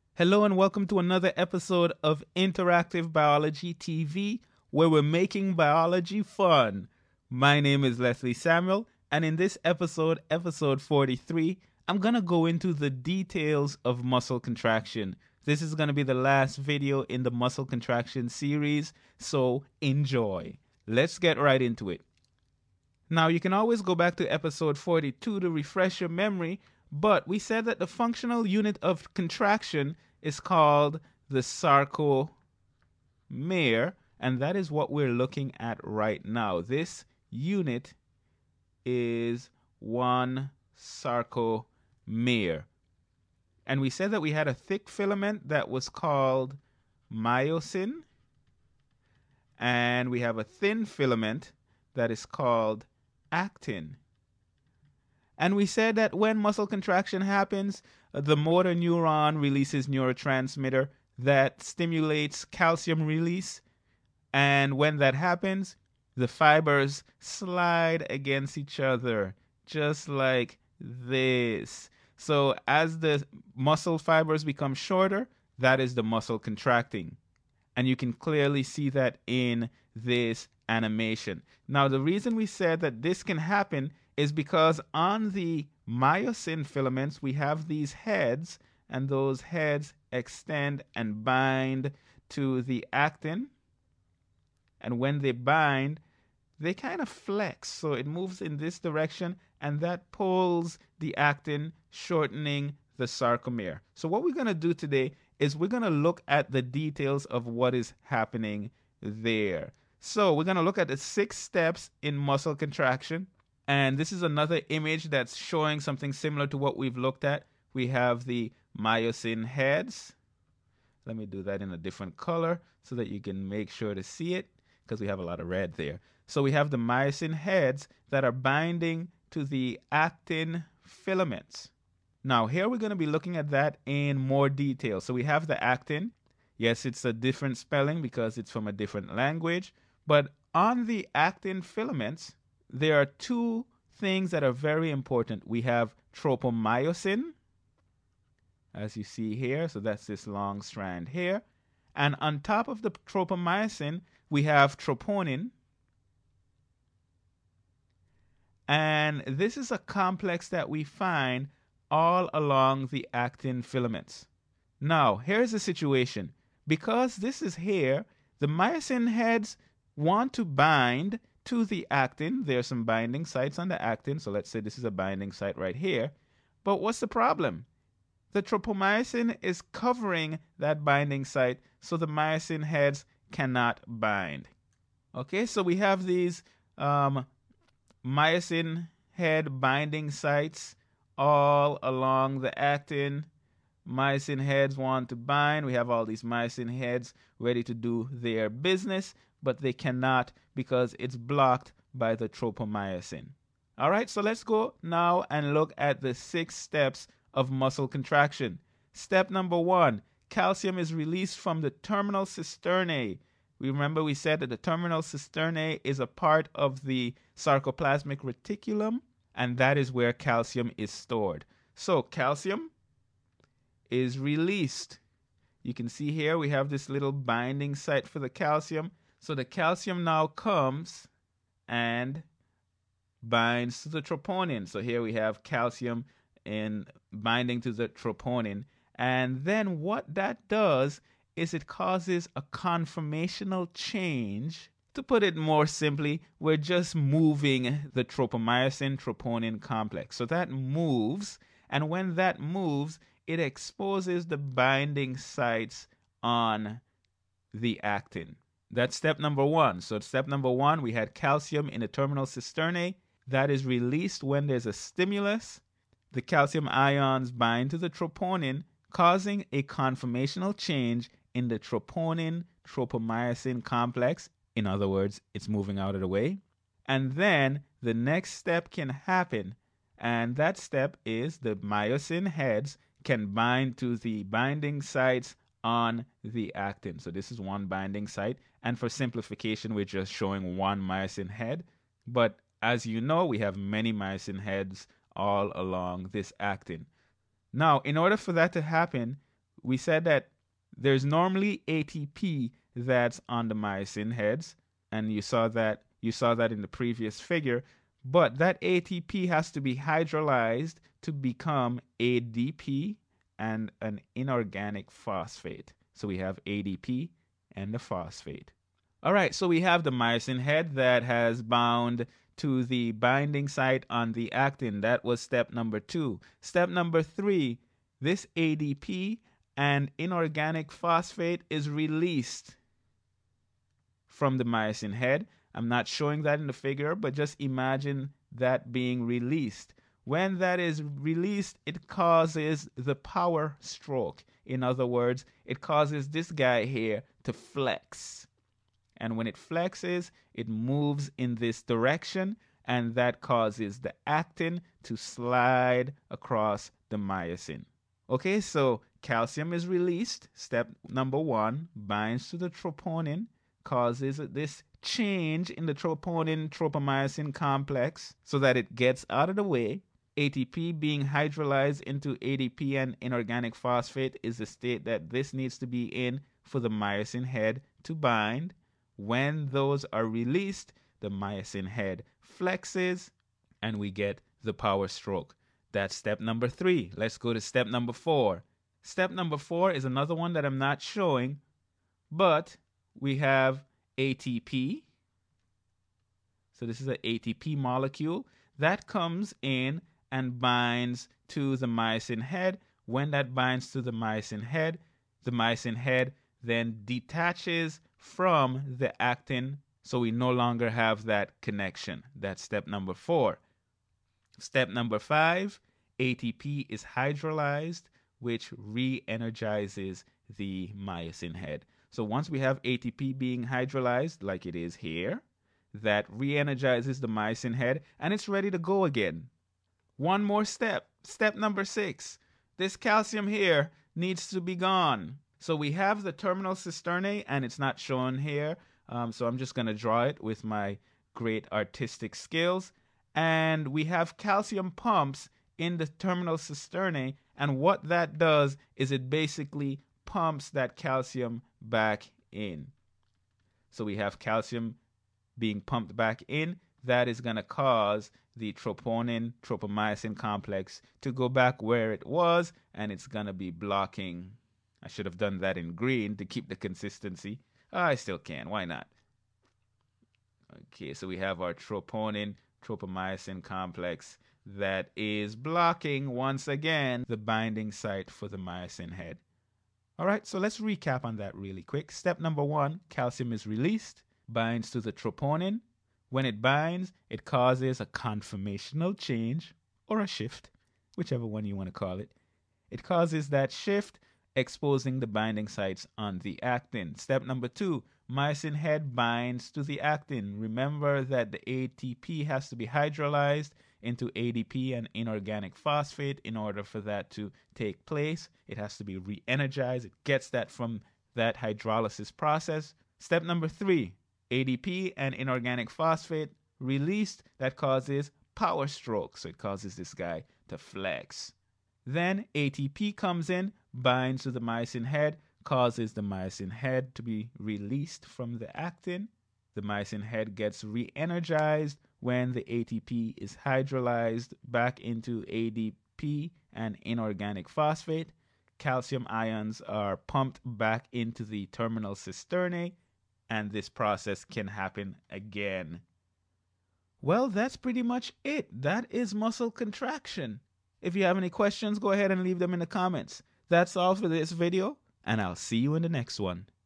Hello and welcome to another episode of Interactive Biology TV, where we're making biology fun. My name is Leslie Samuel, and in this episode, episode 43, I'm going to go into the details of muscle contraction. This is going to be the last video in the muscle contraction series, so enjoy. Let's get right into it. Now, you can always go back to episode 42 to refresh your memory, but we said that the functional unit of contraction is called the sarcomere, and that is what we're looking at right now. This unit is one sarcomere. And we said that we had a thick filament that was called myosin, and we have a thin filament that is called actin. And we said that when muscle contraction happens, the motor neuron releases neurotransmitter that stimulates calcium release. And when that happens, the fibers slide against each other, just like this. So as the muscle fibers become shorter, that is the muscle contracting. And you can clearly see that in this animation. Now, the reason we said that this can happen is because on the myosin filaments, we have these heads, and those heads extend and bind to the actin. And when they bind, they kind of flex. So it moves in this direction, and that pulls the actin, shortening the sarcomere. So what we're going to do today is we're going to look at the details of what is happening there. So we're going to look at the 6 steps in muscle contraction. And this is another image that's showing something similar to what we've looked at. We have the myosin heads. Let me do that in a different color so that you can make sure to see it, because we have a lot of red there. So we have the myosin heads that are binding to the actin filaments. Now, here we're going to be looking at that in more detail. So we have the actin. Yes, it's a different spelling because it's from a different language. But on the actin filaments, there are 2 things that are very important. We have tropomyosin, as you see here. So that's this long strand here. And on top of the tropomyosin, we have troponin. And this is a complex that we find all along the actin filaments. Now, here's the situation. Because this is here, the myosin heads want to bind to the actin. There are some binding sites on the actin. So let's say this is a binding site right here. But what's the problem? The tropomyosin is covering that binding site, so the myosin heads cannot bind. Okay, so we have these myosin head binding sites all along the actin. Myosin heads want to bind. We have all these myosin heads ready to do their business, but they cannot because it's blocked by the tropomyosin. All right, so let's go now and look at the 6 steps of muscle contraction. Step number 1, calcium is released from the terminal cisternae. Remember we said that the terminal cisternae is a part of the sarcoplasmic reticulum, and that is where calcium is stored. So calcium is released. You can see here we have this little binding site for the calcium. So the calcium now comes and binds to the troponin. So here we have calcium in binding to the troponin. And then what that does is it causes a conformational change. To put it more simply, we're just moving the tropomyosin troponin complex. So that moves, and when that moves, it exposes the binding sites on the actin. That's step number 1. So step number 1, we had calcium in the terminal cisternae. That is released when there's a stimulus. The calcium ions bind to the troponin, causing a conformational change in the troponin tropomyosin complex. In other words, it's moving out of the way. And then the next step can happen, and that step is the myosin heads can bind to the binding sites on the actin. So this is one binding site, and for simplification, we're just showing one myosin head. But as you know, we have many myosin heads all along this actin. Now, in order for that to happen, we said that there's normally ATP that's on the myosin heads, and you saw that in the previous figure, but that ATP has to be hydrolyzed to become ADP and an inorganic phosphate. So we have ADP and the phosphate. All right, so we have the myosin head that has bound to the binding site on the actin. That was step number 2. Step number 3, this ADP and inorganic phosphate is released from the myosin head. I'm not showing that in the figure, but just imagine that being released. When that is released, it causes the power stroke. In other words, it causes this guy here to flex. And when it flexes, it moves in this direction, and that causes the actin to slide across the myosin. Okay, so calcium is released. Step number 1, binds to the troponin, causes this change in the troponin-tropomyosin complex so that it gets out of the way. ATP being hydrolyzed into ADP and inorganic phosphate is the state that this needs to be in for the myosin head to bind. When those are released, the myosin head flexes and we get the power stroke. That's step number 3. Let's go to step number 4. Step number 4 is another one that I'm not showing, but we have ATP. So this is an ATP molecule that comes in and binds to the myosin head. When that binds to the myosin head then detaches from the actin, so we no longer have that connection. That's step number 4. Step number 5, ATP is hydrolyzed, which re-energizes the myosin head. So once we have ATP being hydrolyzed, like it is here, that re-energizes the myosin head, and it's ready to go again. One more step. Step number 6. This calcium here needs to be gone. So we have the terminal cisternae, and it's not shown here. So I'm just going to draw it with my great artistic skills. And we have calcium pumps in the terminal cisternae. And what that does is it basically pumps that calcium back in. So we have calcium being pumped back in. That is going to cause the troponin-tropomyosin complex to go back where it was, and it's going to be blocking. I should have done that in green to keep the consistency. I still can. Why not? Okay, so we have our troponin-tropomyosin complex that is blocking, once again, the binding site for the myosin head. All right, so let's recap on that really quick. Step number 1, calcium is released, binds to the troponin. When it binds, it causes a conformational change or a shift, whichever one you want to call it. It causes that shift, exposing the binding sites on the actin. Step number 2, myosin head binds to the actin. Remember that the ATP has to be hydrolyzed into ADP and inorganic phosphate in order for that to take place. It has to be re-energized. It gets that from that hydrolysis process. Step number 3, ADP and inorganic phosphate released. That causes power stroke. So it causes this guy to flex. Then ATP comes in, binds to the myosin head, causes the myosin head to be released from the actin. The myosin head gets re-energized when the ATP is hydrolyzed back into ADP and inorganic phosphate. Calcium ions are pumped back into the terminal cisternae, and this process can happen again. Well, that's pretty much it. That is muscle contraction. If you have any questions, go ahead and leave them in the comments. That's all for this video, and I'll see you in the next one.